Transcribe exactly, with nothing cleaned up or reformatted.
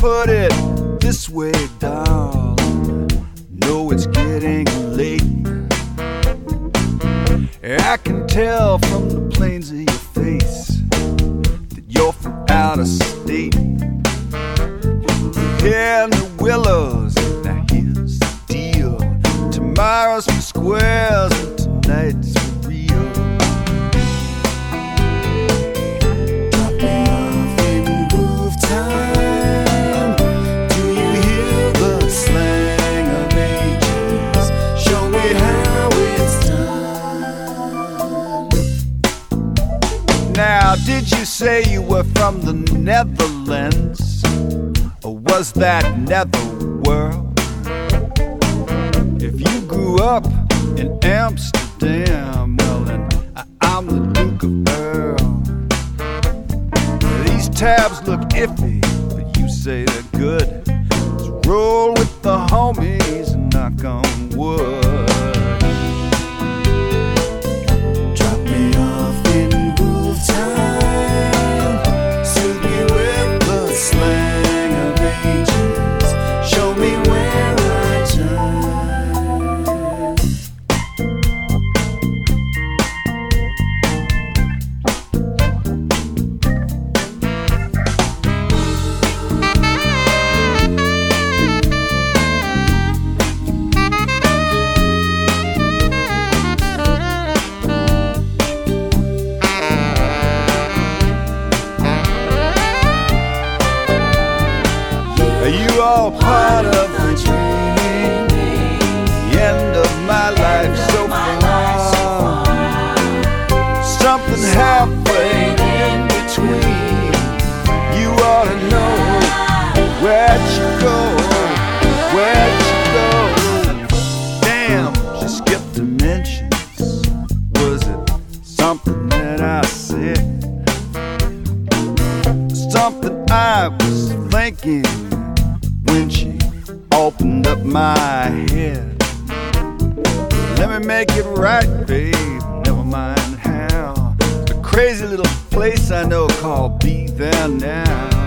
put it this way, darling. No, it's getting late. I can tell from the planes of your face that you're from out of state. Here in the willows, now here's the deal. Tomorrow's for squares and tonight's for real. Drop me off in groove time. Do you hear the slang of ages? Show me how it's done. Now, did you say you were from the Netherlands? Or was that netherworld? If you grew up in Amsterdam, well then I- I'm the Duke of Earl. These tabs look iffy, but you say they're good. Let's roll with the homies and knock on wood. Drop me off in groove time. Soothe me with the slang of ages. Show me where I turn. Are you all part of the dreaming? The end of my life so far. Something halfway in between. You ought to know where'd you go? Where'd you go? Damn, she skipped dimensions. Was it something that I said? Something I was thinking when she opened up my head. Let me make it right, babe, never mind how. It's a crazy little place I know called Be There Now.